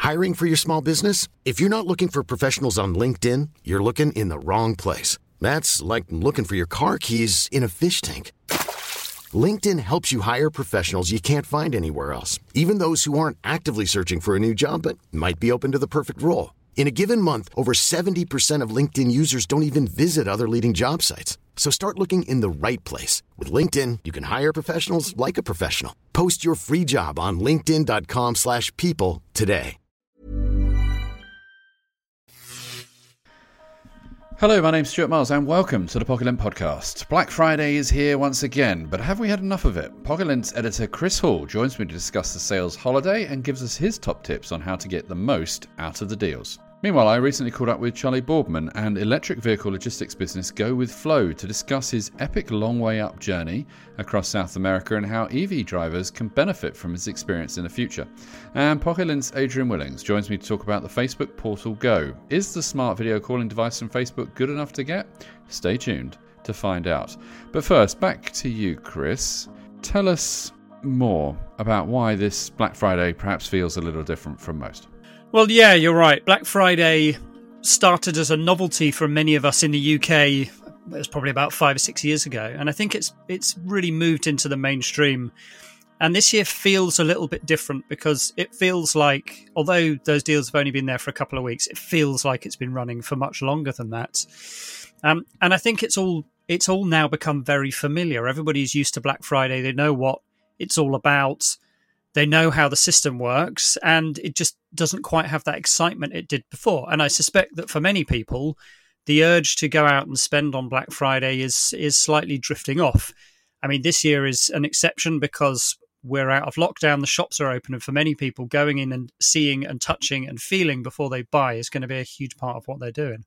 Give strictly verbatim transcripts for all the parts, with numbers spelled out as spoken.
Hiring for your small business? If you're not looking for professionals on LinkedIn, you're looking in the wrong place. That's like looking for your car keys in a fish tank. LinkedIn helps you hire professionals you can't find anywhere else, even those who aren't actively searching for a new job but might be open to the perfect role. In a given month, over seventy percent of LinkedIn users don't even visit other leading job sites. So start looking in the right place. With LinkedIn, you can hire professionals like a professional. Post your free job on linkedin.com slash people today. Hello, my name's Stuart Miles and welcome to the Pocket Podcast. Black Friday is here once again, but have we had enough of it? Pocket editor Chris Hall joins me to discuss the sales holiday and gives us his top tips on how to get the most out of the deals. Meanwhile, I recently caught up with Charlie Boardman and electric vehicle logistics business Go With Flow to discuss his epic long way up journey across South America and how E V drivers can benefit from his experience in the future. And Pocket Adrian Willings joins me to talk about the Facebook portal Go. Is the smart video calling device from Facebook good enough to get? Stay tuned to find out. But first, back to you, Chris. Tell us more about why this Black Friday perhaps feels a little different from most. Well, yeah, you're right. Black Friday started as a novelty for many of us in the U K. It was probably about five or six years ago. And I think it's it's really moved into the mainstream. And this year feels a little bit different because it feels like, although those deals have only been there for a couple of weeks, it feels like it's been running for much longer than that. Um, and I think it's all it's all now become very familiar. Everybody's used to Black Friday. They know what it's all about. They know how the system works, and it just doesn't quite have that excitement it did before. And I suspect that for many people, the urge to go out and spend on Black Friday is is slightly drifting off. I mean, this year is an exception because we're out of lockdown, the shops are open, and for many people, going in and seeing and touching and feeling before they buy is going to be a huge part of what they're doing.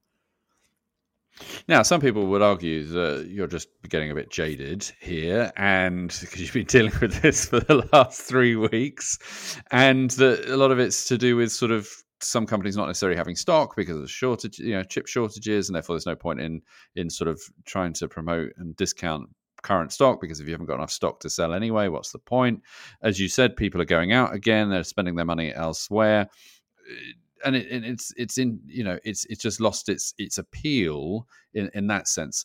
Now, some people would argue that you're just getting a bit jaded here, and because you've been dealing with this for the last three weeks, and that a lot of it's to do with sort of some companies not necessarily having stock because of shortage, you know, chip shortages, and therefore there's no point in in sort of trying to promote and discount current stock because if you haven't got enough stock to sell anyway, what's the point? As you said, people are going out again; they're spending their money elsewhere. And it, it's it's in you know it's it's just lost its its appeal in, in that sense.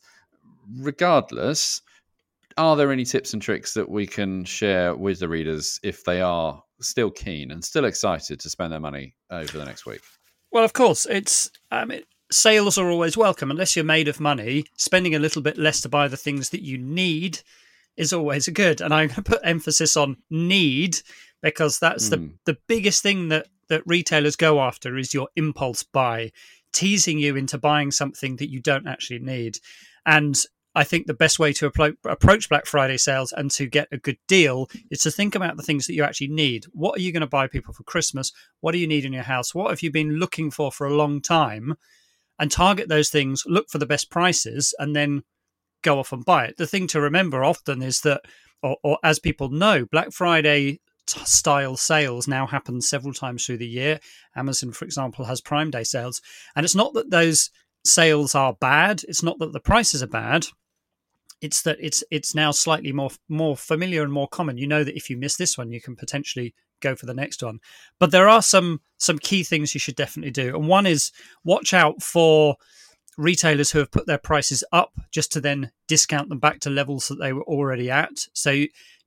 Regardless, are there any tips and tricks that we can share with the readers if they are still keen and still excited to spend their money over the next week? Well, of course, it's um, it, sales are always welcome. Unless you're made of money, spending a little bit less to buy the things that you need is always good. And I'm going to put emphasis on need because that's mm. the the biggest thing that. that retailers go after is your impulse buy, teasing you into buying something that you don't actually need. And I think the best way to appro- approach Black Friday sales and to get a good deal is to think about the things that you actually need. What are you going to buy people for Christmas? What do you need in your house? What have you been looking for for a long time? And target those things, look for the best prices, and then go off and buy it. The thing to remember often is that, or, or as people know, Black Friday style sales now happen several times through the year. Amazon, for example, has Prime Day sales. And it's not that those sales are bad. It's not that the prices are bad. It's that it's it's now slightly more more familiar and more common. You know that if you miss this one, you can potentially go for the next one. But there are some some key things you should definitely do. And one is watch out for retailers who have put their prices up just to then discount them back to levels that they were already at. So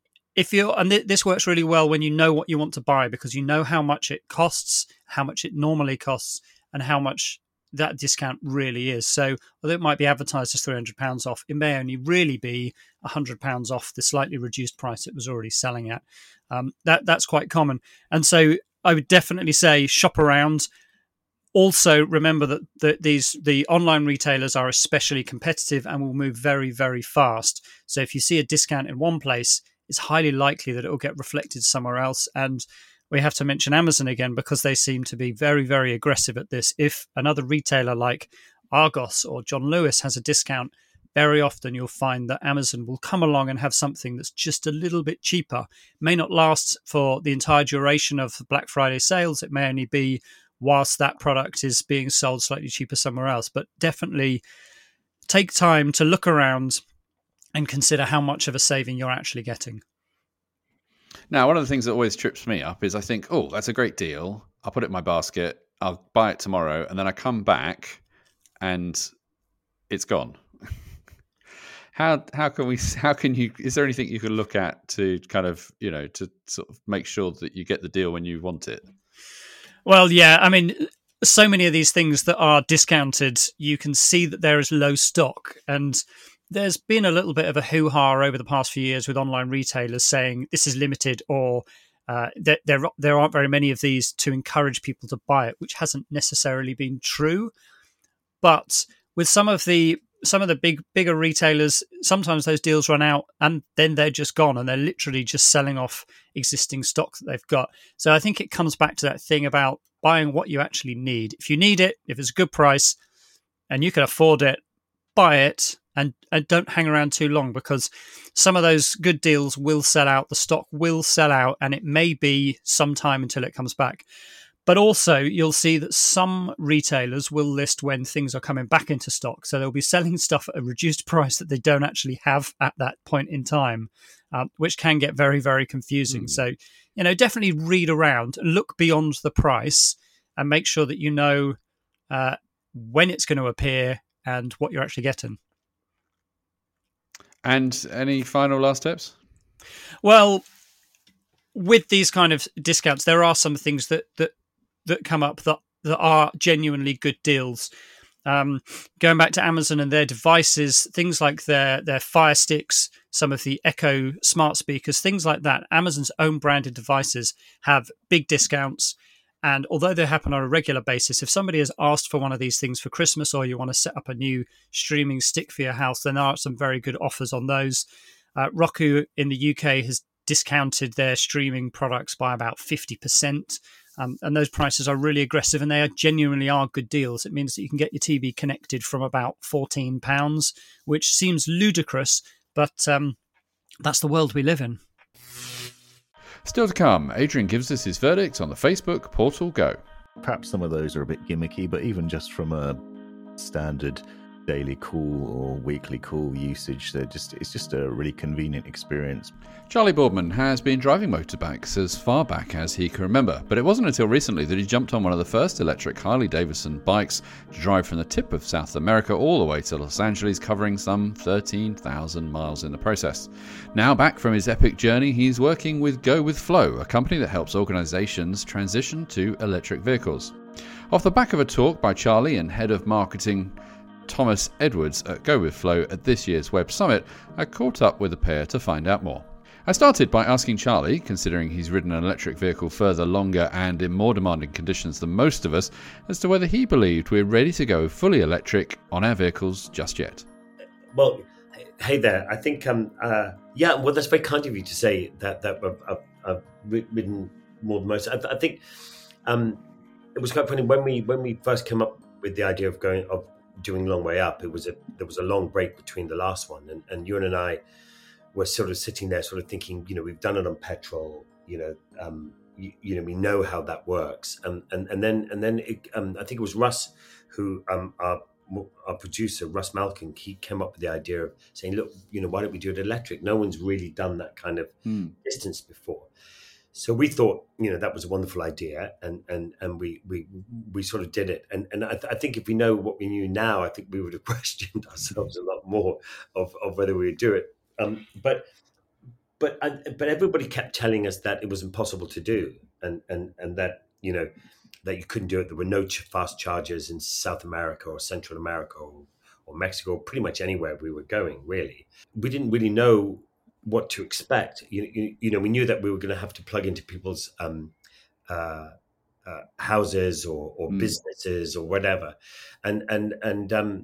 If you're, and this works really well when you know what you want to buy because you know how much it costs, how much it normally costs, and how much that discount really is. So although it might be advertised as three hundred pounds off, it may only really be one hundred pounds off the slightly reduced price it was already selling at. Um, that That's quite common. And so I would definitely say shop around. Also, remember that the, these the online retailers are especially competitive and will move very, very fast. So if you see a discount in one place, it's highly likely that it will get reflected somewhere else. And we have to mention Amazon again because they seem to be very, very aggressive at this. If another retailer like Argos or John Lewis has a discount, very often you'll find that Amazon will come along and have something that's just a little bit cheaper. It may not last for the entire duration of Black Friday sales. It may only be whilst that product is being sold slightly cheaper somewhere else. But definitely take time to look around and consider how much of a saving you're actually getting. Now, one of the things that always trips me up is I think, oh, that's a great deal. I'll put it in my basket, I'll buy it tomorrow, and then I come back and it's gone. How how can we how can you is there anything you can look at to kind of, you know, to sort of make sure that you get the deal when you want it? Well, yeah, I mean, so many of these things that are discounted, you can see that there is low stock, and there's been a little bit of a hoo-ha over the past few years with online retailers saying this is limited, or uh, there, there there aren't very many of these to encourage people to buy it, which hasn't necessarily been true. But with some of the some of the big bigger retailers, sometimes those deals run out and then they're just gone, and they're literally just selling off existing stock that they've got. So I think it comes back to that thing about buying what you actually need. If you need it, if it's a good price and you can afford it, buy it, and, and don't hang around too long, because some of those good deals will sell out, the stock will sell out, and it may be some time until it comes back. But also, you'll see that some retailers will list when things are coming back into stock. So they'll be selling stuff at a reduced price that they don't actually have at that point in time, um, which can get very, very confusing. Mm. So, you know, definitely read around, look beyond the price, and make sure that you know uh, when it's going to appear and what you're actually getting. And any final last tips? Well, with these kind of discounts, there are some things that that that come up that, that are genuinely good deals. Um, going back to Amazon and their devices, things like their, their Fire Sticks, some of the Echo smart speakers, things like that, Amazon's own branded devices have big discounts. And although they happen on a regular basis, if somebody has asked for one of these things for Christmas, or you want to set up a new streaming stick for your house, then there are some very good offers on those. Uh, Roku in the U K has discounted their streaming products by about fifty percent. Um, and those prices are really aggressive, and they are genuinely are good deals. It means that you can get your T V connected from about fourteen pounds, which seems ludicrous, but um, that's the world we live in. Still to come, Adrian gives us his verdict on the Facebook Portal Go. Perhaps some of those are a bit gimmicky, but even just from a standard daily call or weekly call usage, they're just it's just a really convenient experience. Charlie Boardman has been driving motorbikes as far back as he can remember, but it wasn't until recently that he jumped on one of the first electric Harley-Davidson bikes to drive from the tip of South America all the way to Los Angeles, covering some thirteen thousand miles in the process. Now back from his epic journey, he's working with Go With Flow, a company that helps organizations transition to electric vehicles. Off the back of a talk by Charlie and head of marketing Thomas Edwards at Go With Flow at this year's Web Summit, I caught up with the pair to find out more. I started by asking Charlie, considering he's ridden an electric vehicle further longer and in more demanding conditions than most of us, as to whether he believed we're ready to go fully electric on our vehicles just yet. Well, hey there. I think, um, uh, yeah, well, that's very kind of you to say that, that I've, I've, I've ridden more than most. I, I think um, it was quite funny when we when we first came up with the idea of going of doing Long Way Up. It was a there was a long break between the last one, and, and Ewan and I were sort of sitting there, sort of thinking, you know, we've done it on petrol, you know, um, you, you know, we know how that works, and and and then and then it, um, I think it was Russ who um, our our producer Russ Malkin, he came up with the idea of saying, look, you know, why don't we do it electric? No one's really done that kind of mm. distance before. So we thought, you know, that was a wonderful idea, and and and we we we sort of did it. And and I, th- I think if we know what we knew now, I think we would have questioned ourselves a lot more of, of whether we would do it. Um, but but I, but everybody kept telling us that it was impossible to do, and and and that, you know, that you couldn't do it. There were no ch- fast chargers in South America or Central America or, or Mexico, or pretty much anywhere we were going. Really, we didn't really know what to expect. You, you, you know, we knew that we were going to have to plug into people's um, uh, uh, houses or, or mm. businesses or whatever, and and and um,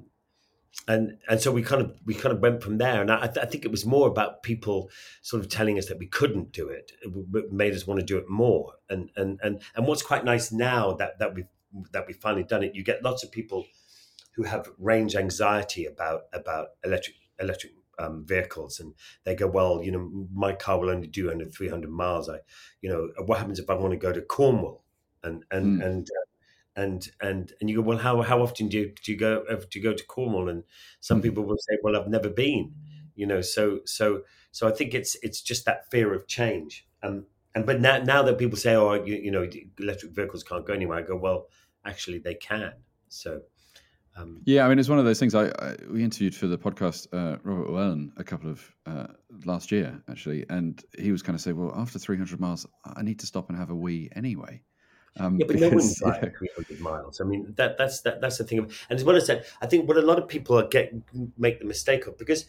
and and so we kind of we kind of went from there. And I, I think it was more about people sort of telling us that we couldn't do it. It made us want to do it more. And and and and what's quite nice now that that we've that we've finally done it, you get lots of people who have range anxiety about about electric electric. Um, vehicles, and they go, well, you know, my car will only do under three hundred miles. I, you know, what happens if I want to go to Cornwall? And and mm. and uh, and and and you go, well, how how often do you do you go do you go to Cornwall? And some mm. people will say, well, I've never been. You know, so so so I think it's it's just that fear of change. Um, and but now now that people say, oh, you, you know, electric vehicles can't go anywhere, I go, well, actually they can. So. Um, yeah, I mean, it's one of those things. I, I we interviewed for the podcast uh, Robert Llewellyn a couple of uh, last year actually, and he was kind of saying, "Well, after three hundred miles, I need to stop and have a wee anyway." Um, yeah, but because, no one drives you know, three hundred miles. I mean, that that's that that's the thing. And as well as that, I think what a lot of people are get make the mistake of, because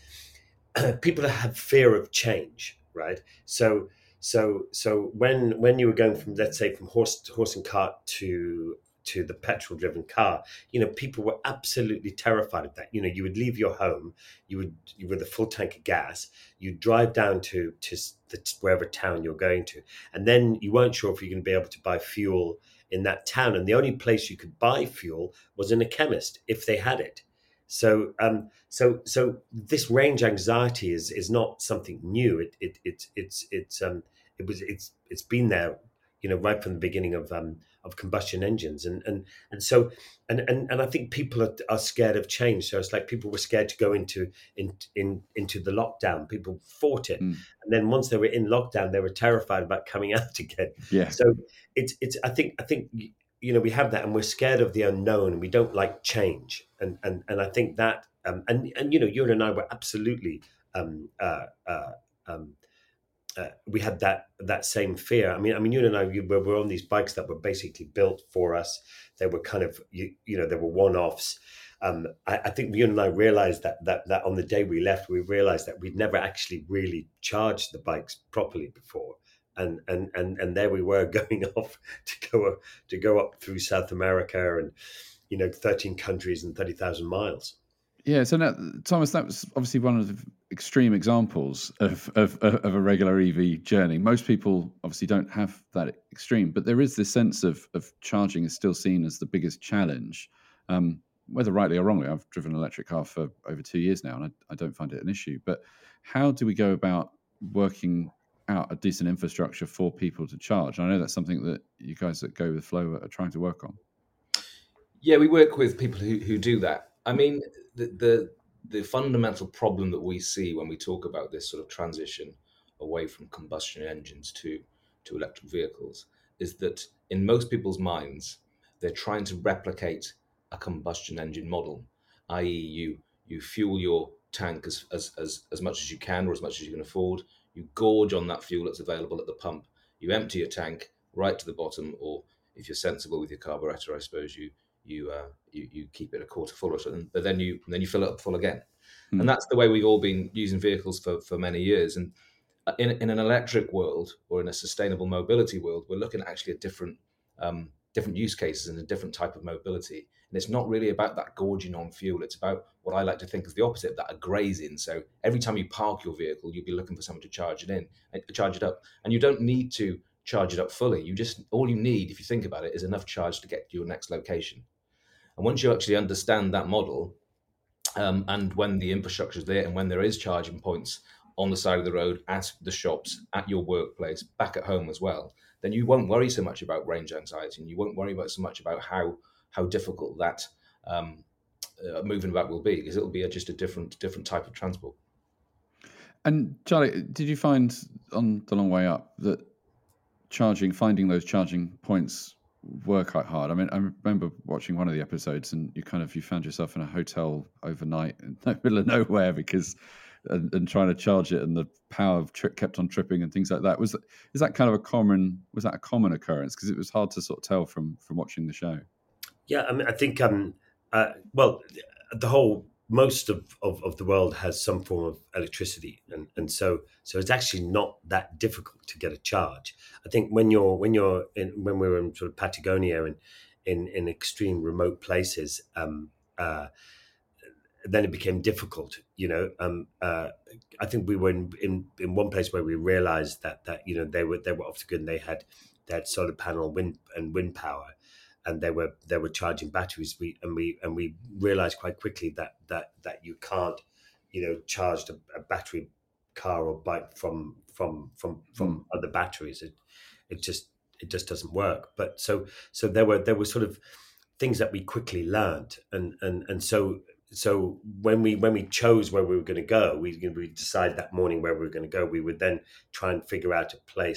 people have fear of change, right? So so so when when you were going from, let's say, from horse horse and cart to to the petrol driven car, you know, people were absolutely terrified of that. You know, you would leave your home, you would, you with a full tank of gas, you'd drive down to, to the, wherever town you're going to. And then you weren't sure if you're going to be able to buy fuel in that town. And the only place you could buy fuel was in a chemist if they had it. So, um, so, so this range anxiety is, is not something new. It, it, it it's, it's, um, it was, it's, it's been there, you know, right from the beginning of, um, of combustion engines. And, and, and so, and, and, and I think people are, are scared of change. So it's like people were scared to go into, in, in, into the lockdown. People fought it. Mm. And then once they were in lockdown, they were terrified about coming out again. Yeah. So it's, it's, I think, I think, you know, we have that, and we're scared of the unknown, and we don't like change. And, and, and I think that, um, and, and, you know, you and I were absolutely, um, uh, uh, um, Uh, we had that that same fear. I mean, I mean, you and I, we were, were on these bikes that were basically built for us. They were kind of, you, you know, they were one-offs. Um, I, I think you and I realized that that that on the day we left, we realized that we'd never actually really charged the bikes properly before, and and and and there we were going off to go to go up through South America and, you know, thirteen countries and thirty thousand miles. Yeah, so now, Thomas, that was obviously one of the extreme examples of, of of a regular E V journey. Most people obviously don't have that extreme, but there is this sense of of charging is still seen as the biggest challenge, um, whether rightly or wrongly. I've driven an electric car for over two years now, and I, I don't find it an issue. But how do we go about working out a decent infrastructure for people to charge? I know that's something that you guys at Go With Flow are trying to work on. Yeah, we work with people who, who do that. I mean, the, the the fundamental problem that we see when we talk about this sort of transition away from combustion engines to, to electric vehicles is that in most people's minds, they're trying to replicate a combustion engine model, that is you you fuel your tank as, as, as, as much as you can or as much as you can afford. You gorge on that fuel that's available at the pump. You empty your tank right to the bottom, or if you're sensible with your carburetor, I suppose you you uh, you, you keep it a quarter full or something, but then you then you fill it up full again. Mm. And that's the way we've all been using vehicles for, for many years. And in, in an electric world or in a sustainable mobility world, we're looking at actually a different um, different use cases and a different type of mobility. And it's not really about that gorging on fuel. It's about what I like to think is the opposite, that a grazing. So every time you park your vehicle, you'll be looking for someone to charge it in, charge it up. And you don't need to charge it up fully. You just, all you need, if you think about it, is enough charge to get to your next location. And once you actually understand that model, um, and when the infrastructure is there and when there is charging points on the side of the road, at the shops, at your workplace, back at home as well, then you won't worry so much about range anxiety, and you won't worry about so much about how how difficult that um, uh, moving about will be, because it'll be a, just a different different type of transport. And Charlie, did you find on the long way up that charging, finding those charging points were quite hard? I mean, I remember watching one of the episodes, and you kind of you found yourself in a hotel overnight in the middle of nowhere because, and, and trying to charge it, and the power tri- kept on tripping and things like that. Was is that kind of a common? Was that a common occurrence? Because it was hard to sort of tell from from watching the show. Yeah, I mean, I think um, uh, well, the whole most of, of, of the world has some form of electricity, and, and so so it's actually not that difficult to get a charge. I think when you're when you're in, when we were in sort of Patagonia and in, in extreme remote places, um, uh, then it became difficult. You know, um, uh, I think we were in, in, in one place where we realized that that you know they were they were off to good, and they had they had solar panel wind and wind power. And they were they were charging batteries. We and we and we realized quite quickly that that that you can't, you know, charge a, a battery car or bike from from from from mm. other batteries. It it just it just doesn't work. But so so there were there were sort of things that we quickly learned, and and and so so when we when we chose where we were going to go, we we decided that morning where we were going to go. We would then try and figure out a place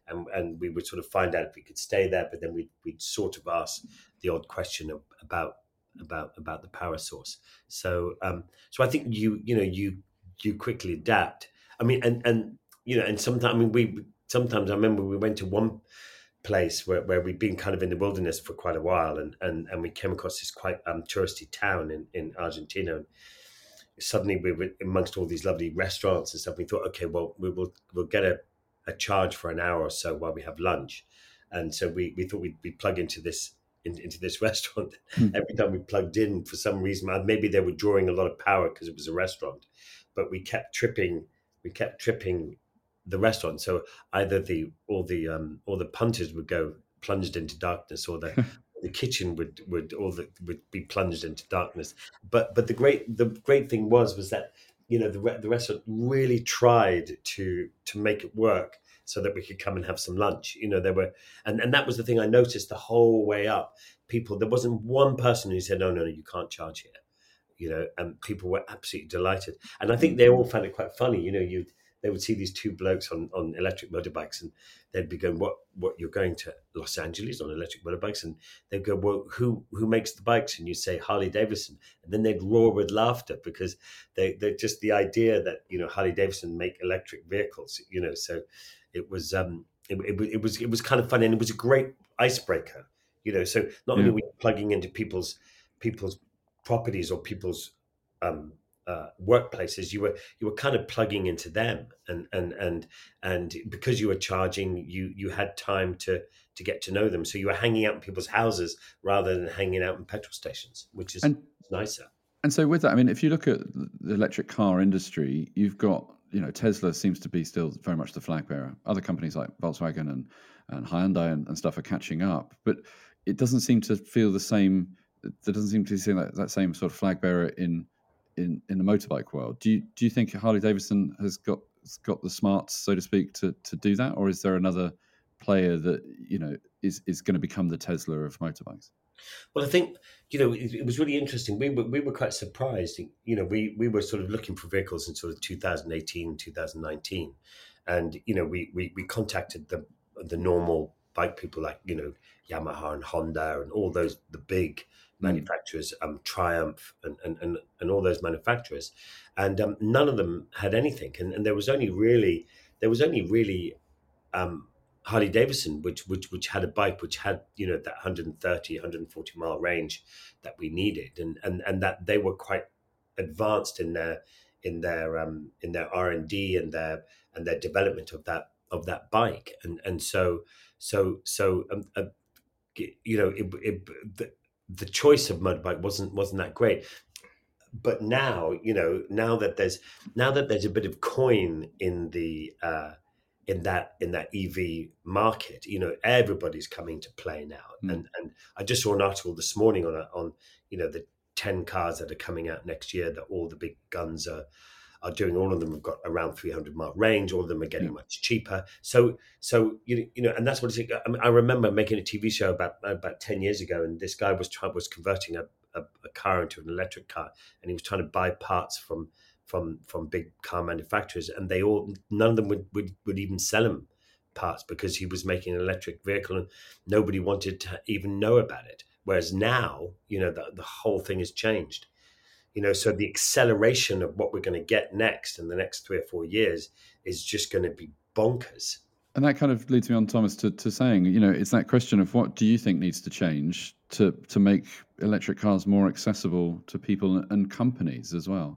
and and we would sort of find out if we could stay there, but then we'd we'd sort of ask the odd question of, about about about the power source. So um, so I think you you know you you quickly adapt. I mean, and and you know, and sometimes I mean we sometimes I remember we went to one place where, where we'd been kind of in the wilderness for quite a while, and and, and we came across this quite um, touristy town in, in Argentina. And suddenly we were amongst all these lovely restaurants and stuff. We thought, okay, well, we will we'll get a, a charge for an hour or so while we have lunch. And so we, we thought we'd, we'd plug into this in, into this restaurant. Mm. Every time we plugged in, for some reason, maybe they were drawing a lot of power because it was a restaurant, but we kept tripping. We kept tripping the restaurant. So either the all the um, all the punters would go plunged into darkness, or the the kitchen would would all the, would be plunged into darkness. But but the great the great thing was was that you know the the restaurant really tried to to make it work so that we could come and have some lunch. You know, there were and, and that was the thing I noticed the whole way up. People, there wasn't one person who said, no, no, no, you can't charge here. You know, and people were absolutely delighted. And I think they all found it quite funny. You know, you they would see these two blokes on, on electric motorbikes, and they'd be going, "What? What? You're going to Los Angeles on electric motorbikes?" And they'd go, "Well, who who makes the bikes?" And you say Harley Davidson, and then they'd roar with laughter because they they just the idea that you know Harley Davidson make electric vehicles. You know, so it was um it, it, it was it was kind of fun, and it was a great icebreaker. You know, so not yeah. only were you plugging into people's people's properties or people's um, uh, workplaces, you were you were kind of plugging into them, and and and and because you were charging, you you had time to to get to know them. So you were hanging out in people's houses rather than hanging out in petrol stations, which is and, nicer. And so with that, I mean, if you look at the electric car industry, you've got you know Tesla seems to be still very much the flag bearer. Other companies like Volkswagen and and Hyundai and, and stuff are catching up, but it doesn't seem to feel the same. There doesn't seem to be that, that same sort of flag bearer in, in, in the motorbike world. Do you do you think Harley Davidson has got has got the smarts, so to speak, to, to do that, or is there another player that you know is, is going to become the Tesla of motorbikes? Well, I think you know it, it was really interesting. We were we were quite surprised. You know, we we were sort of looking for vehicles in sort of two thousand eighteen, two thousand nineteen, and you know we we, we contacted the the normal bike people like you know Yamaha and Honda and all those the big manufacturers, um, Triumph and, and, and, and all those manufacturers, and um, none of them had anything. And, and there was only really there was only really um, Harley Davidson, which which which had a bike which had you know that one thirty, one forty mile range that we needed, and and and that they were quite advanced in their in their um, in their R and D and their and their development of that of that bike, and and so so so um, uh, you know it, it the, the choice of motorbike wasn't wasn't that great. But now, you know, now that there's now that there's a bit of coin in the uh, in that in that E V market, you know, everybody's coming to play now. Mm. And and I just saw an article this morning on a, on you know the ten cars that are coming out next year that all the big guns are are doing. All of them have got around three hundred mile range. All of them are getting yeah. much cheaper. So, so you you know, and that's what it's. I, mean, I remember making a T V show about about ten years ago, and this guy was trying was converting a, a, a car into an electric car, and he was trying to buy parts from from from big car manufacturers, and they all none of them would would, would even sell him parts because he was making an electric vehicle, and nobody wanted to even know about it. Whereas now, you know, the the whole thing has changed. You know, so the acceleration of what we're going to get next in the next three or four years is just going to be bonkers. And that kind of leads me on, Thomas, to, to saying, you know, it's that question of what do you think needs to change to, to make electric cars more accessible to people and companies as well?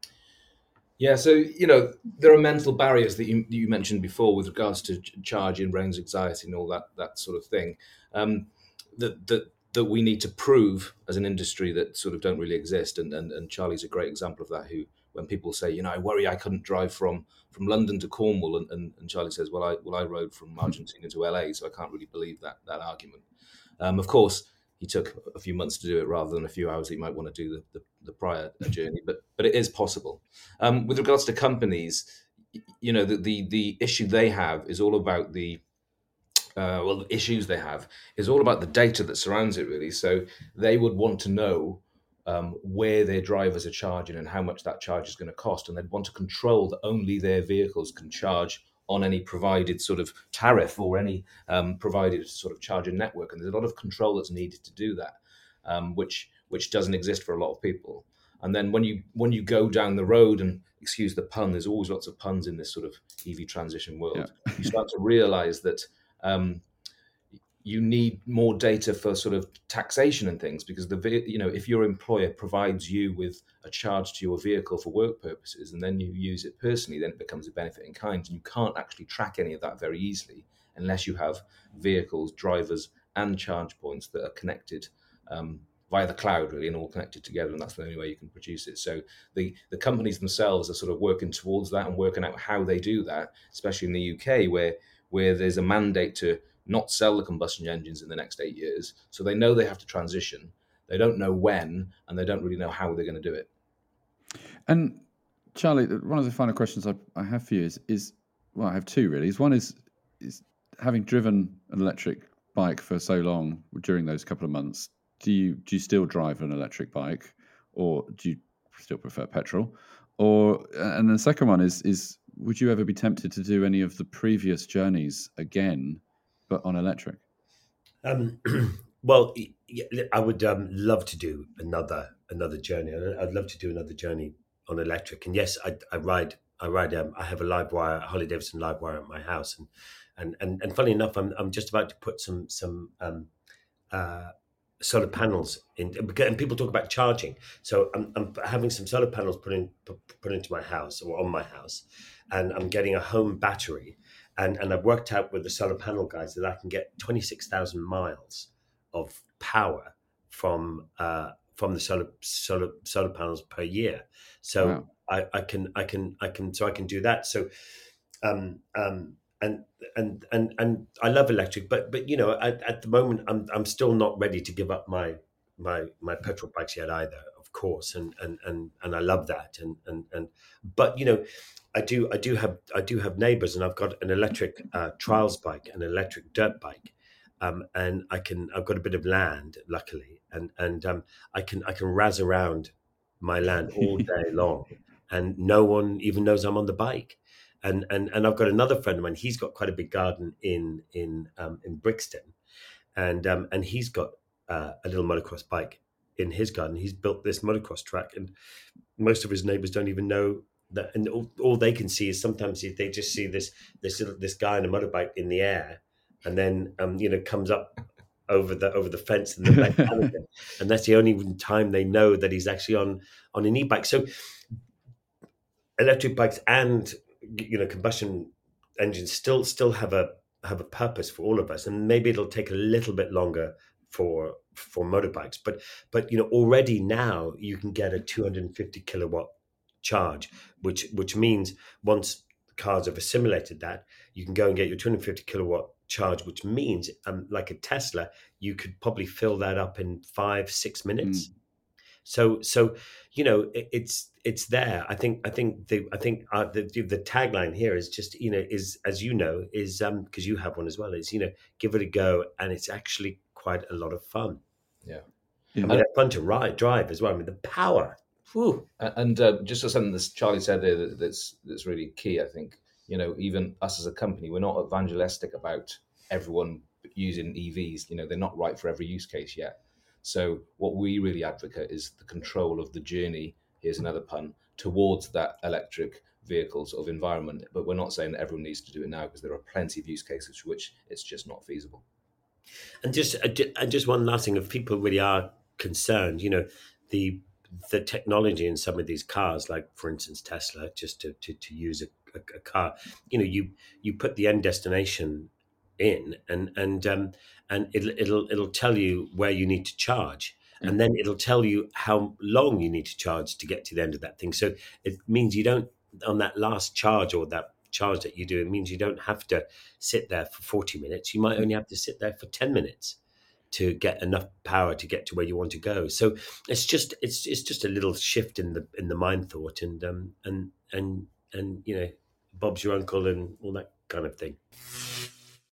Yeah, so, you know, there are mental barriers that you, you mentioned before with regards to charging, range anxiety and all that that sort of thing. Um, that that that we need to prove as an industry that sort of don't really exist. And, and, and Charlie's a great example of that, who, when people say, you know, I worry I couldn't drive from, from London to Cornwall. And, and, and Charlie says, well, I well I rode from Argentina to L A, so I can't really believe that that argument. Um, of course, he took a few months to do it rather than a few hours he might want to do the, the, the prior journey, but but it is possible. Um, with regards to companies, you know, the, the, the issue they have is all about the, Uh, well, the issues they have is all about the data that surrounds it, really. So they would want to know um, where their drivers are charging and how much that charge is going to cost. And they'd want to control that only their vehicles can charge on any provided sort of tariff or any um, provided sort of charging network. And there's a lot of control that's needed to do that, um, which which doesn't exist for a lot of people. And then when you when you go down the road, and excuse the pun, there's always lots of puns in this sort of E V transition world, yeah. You start to realize that um, you need more data for sort of taxation and things, because the you know if your employer provides you with a charge to your vehicle for work purposes, and then you use it personally, then it becomes a benefit in kind, and you can't actually track any of that very easily unless you have vehicles, drivers, and charge points that are connected um, via the cloud, really, and all connected together, and that's the only way you can produce it. So the the companies themselves are sort of working towards that and working out how they do that, especially in the U K, where where there's a mandate to not sell the combustion engines in the next eight years. So they know they have to transition. They don't know when, and they don't really know how they're going to do it. And Charlie, one of the final questions I, I have for you is, is, well, I have two really. Is one is, is having driven an electric bike for so long during those couple of months, do you do you still drive an electric bike, or do you still prefer petrol? Or and the second one is is would you ever be tempted to do any of the previous journeys again, but on electric? Um, well, I would um, love to do another another journey. I'd love to do another journey on electric. And yes, I, I ride. I ride. Um, I have a LiveWire, Harley Davidson LiveWire at my house, and and and and funny enough, I'm I'm just about to put some some um, uh, solar panels in. And people talk about charging, so I'm I'm having some solar panels put in put into my house or on my house, and I'm getting a home battery. And, and I've worked out with the solar panel guys that I can get twenty-six thousand miles of power from uh, from the solar solar solar panels per year. So wow. I, I can I can I can so I can do that. So um um and and and and I love electric, but but you know at, at the moment I'm I'm still not ready to give up my my my petrol bikes yet either, of course, and and and and I love that, and and and but you know. I do. I do have. I do have neighbours, and I've got an electric uh, trials bike, an electric dirt bike, um, and I can. I've got a bit of land, luckily, and and um, I can. I can razz around my land all day long, and no one even knows I'm on the bike. And and and I've got another friend of mine. He's got quite a big garden in in um, in Brixton, and um, and he's got uh, a little motocross bike in his garden. He's built this motocross track, and most of his neighbours don't even know. That, and all, all they can see is sometimes they just see this this this guy on a motorbike in the air, and then um you know comes up over the over the fence and the back and that's the only time they know that he's actually on on an e-bike. So electric bikes and you know combustion engines still still have a have a purpose for all of us, and maybe it'll take a little bit longer for for motorbikes, but but you know already now you can get a two hundred fifty kilowatt charge, which which means once cars have assimilated that, you can go and get your two hundred fifty kilowatt charge, which means um, like a Tesla, you could probably fill that up in five six minutes. Mm. So so you know it, it's it's there. I think I think the I think uh, the the tagline here is just you know is as you know is um because you have one as well, is you know give it a go, and it's actually quite a lot of fun. Yeah, I mean, it's fun to ride drive as well. I mean the power. Whew. And uh, just as something that Charlie said there that, that's that's really key, I think, you know, even us as a company, we're not evangelistic about everyone using E Vs. You know, they're not right for every use case yet. So what we really advocate is the control of the journey, here's another pun, towards that electric vehicle sort of environment. But we're not saying that everyone needs to do it now, because there are plenty of use cases for which it's just not feasible. And just, and just one last thing, if people really are concerned, you know, the the technology in some of these cars, like for instance Tesla, just to to, to use a, a, a car, you know, you you put the end destination in, and and um and it'll it'll it'll tell you where you need to charge, mm-hmm. and then it'll tell you how long you need to charge to get to the end of that thing. So it means you don't on that last charge or that charge that you do, it means you don't have to sit there for forty minutes. You might only have to sit there for ten minutes to get enough power to get to where you want to go. So it's just it's it's just a little shift in the in the mind thought, and um and and and you know Bob's your uncle and all that kind of thing.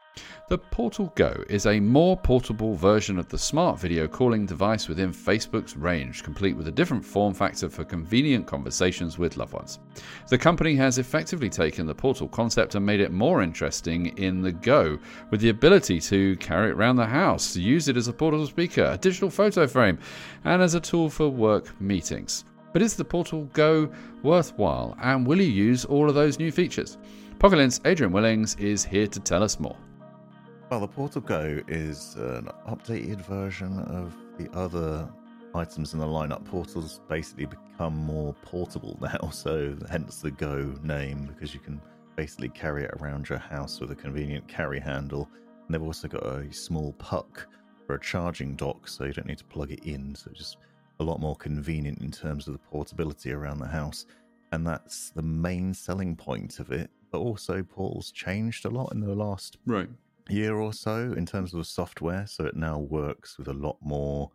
The Portal Go is a more portable version of the smart video calling device within Facebook's range, complete with a different form factor for convenient conversations with loved ones. The company has effectively taken the Portal concept and made it more interesting in the Go, with the ability to carry it around the house, use it as a portable speaker, a digital photo frame, and as a tool for work meetings. But is the Portal Go worthwhile, and will you use all of those new features? Pocketlin's Adrian Willings is here to tell us more. Well, the Portal Go is an updated version of the other items in the lineup. Portal's basically become more portable now, so hence the Go name, because you can basically carry it around your house with a convenient carry handle. And they've also got a small puck for a charging dock, so you don't need to plug it in. So just a lot more convenient in terms of the portability around the house. And that's the main selling point of it. But also, Portal's changed a lot in the last Right. year or so in terms of the software, so it now works with a lot more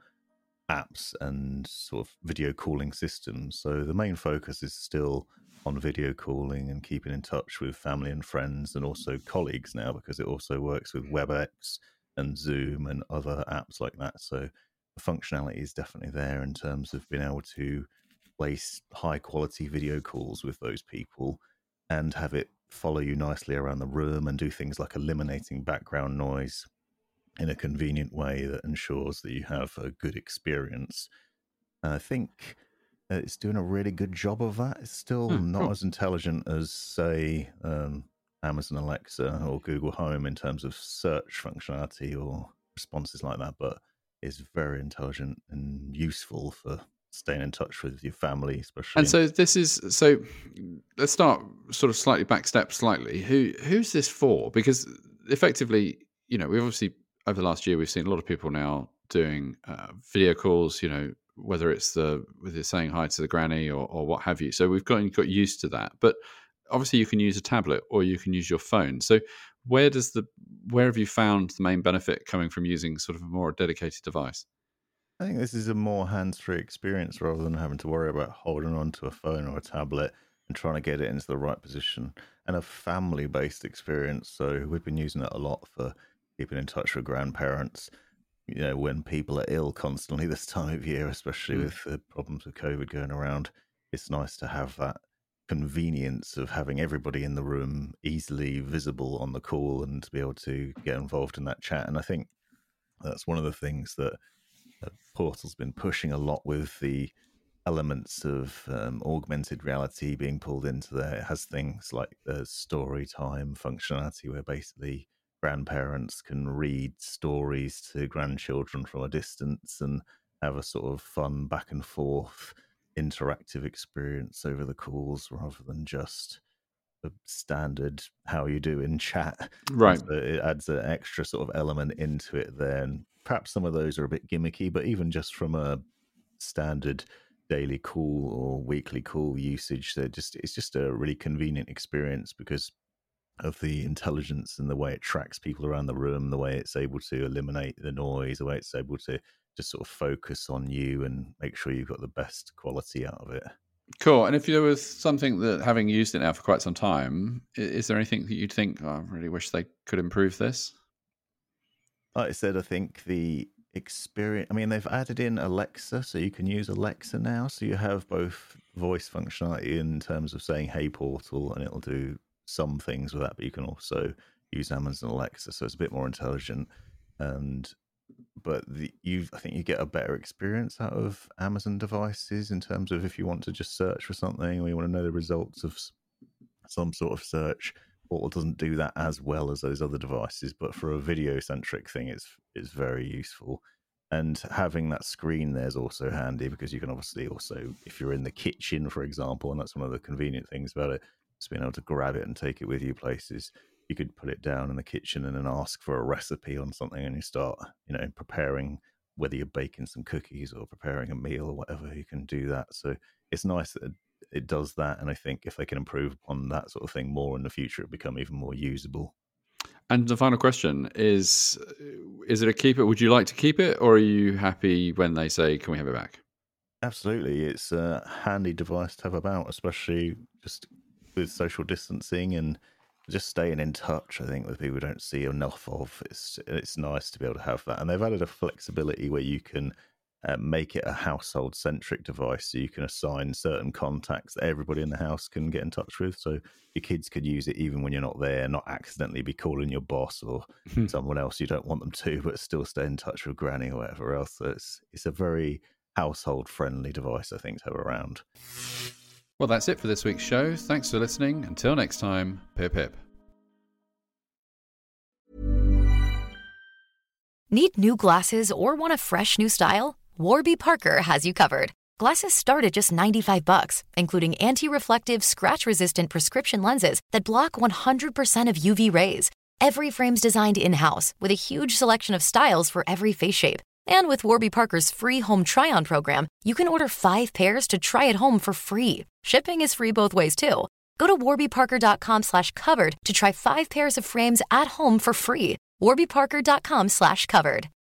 apps and sort of video calling systems. So the main focus is still on video calling and keeping in touch with family and friends and also colleagues now, because it also works with WebEx and Zoom and other apps like that. So the functionality is definitely there in terms of being able to place high quality video calls with those people and have it follow you nicely around the room and do things like eliminating background noise in a convenient way that ensures that you have a good experience. And I think uh, it's doing a really good job of that. It's still Hmm, not cool. as intelligent as, say, um, Amazon Alexa or Google Home in terms of search functionality or responses like that, but it's very intelligent and useful for staying in touch with your family, especially. And so this is so. Let's start sort of slightly back step slightly. Who who's this for? Because effectively, you know, we've obviously over the last year we've seen a lot of people now doing uh, video calls. You know, whether it's the whether it's saying hi to the granny or, or what have you. So we've got got used to that. But obviously, you can use a tablet or you can use your phone. So where does the where have you found the main benefit coming from using sort of a more dedicated device? I think this is a more hands-free experience rather than having to worry about holding on to a phone or a tablet and trying to get it into the right position, and a family-based experience. So we've been using it a lot for keeping in touch with grandparents, you know, when people are ill constantly this time of year, especially Mm. with the problems with COVID going around. It's nice to have that convenience of having everybody in the room easily visible on the call and to be able to get involved in that chat. And I think that's one of the things that uh, Portal's been pushing a lot, with the elements of um, augmented reality being pulled into there. It has things like the story time functionality, where basically grandparents can read stories to grandchildren from a distance and have a sort of fun back and forth interactive experience over the calls, rather than just a standard how you do in chat. Right. So it adds an extra sort of element into it there. And perhaps some of those are a bit gimmicky, but even just from a standard daily call or weekly call usage, they're just it's just a really convenient experience because of the intelligence and the way it tracks people around the room, the way it's able to eliminate the noise, the way it's able to just sort of focus on you and make sure you've got the best quality out of it. Cool. And if there was something that, having used it now for quite some time, i- is there anything that you'd think, oh, I really wish they could improve this? Like I said, I think the experience, I mean, they've added in Alexa, so you can use Alexa now. So you have both voice functionality in terms of saying, hey, Portal, and it'll do some things with that, but you can also use Amazon Alexa, so it's a bit more intelligent. And but the, you, I think you get a better experience out of Amazon devices in terms of if you want to just search for something or you want to know the results of s- some sort of search. Portal doesn't do that as well as those other devices, but for a video centric thing, it's it's very useful. And having that screen there is also handy because you can obviously also, if you're in the kitchen, for example, and that's one of the convenient things about it, just being able to grab it and take it with you places. You could put it down in the kitchen and then ask for a recipe on something, and you start, you know, preparing, whether you're baking some cookies or preparing a meal or whatever, you can do that. So it's nice that it, it does that. And I think if they can improve upon that sort of thing more in the future, it'll become even more usable. And the final question is, is it a keeper? Would you like to keep it, or are you happy when they say, can we have it back? Absolutely. It's a handy device to have about, especially just with social distancing and just staying in touch, I think, with people we don't see enough of. It's it's nice to be able to have that. And they've added a flexibility where you can uh, make it a household centric device, so you can assign certain contacts that everybody in the house can get in touch with. So your kids could use it even when you're not there, not accidentally be calling your boss or someone else you don't want them to, but still stay in touch with granny or whatever else. So it's it's a very household friendly device, I think, to have around. Well, that's it for this week's show. Thanks for listening. Until next time, pip pip. Need new glasses or want a fresh new style? Warby Parker has you covered. Glasses start at just ninety-five bucks, including anti-reflective, scratch-resistant prescription lenses that block one hundred percent of U V rays. Every frame's designed in-house with a huge selection of styles for every face shape. And with Warby Parker's free home try-on program, you can order five pairs to try at home for free. Shipping is free both ways, too. Go to warbyparker.com slash covered to try five pairs of frames at home for free. warbyparker.com slash covered.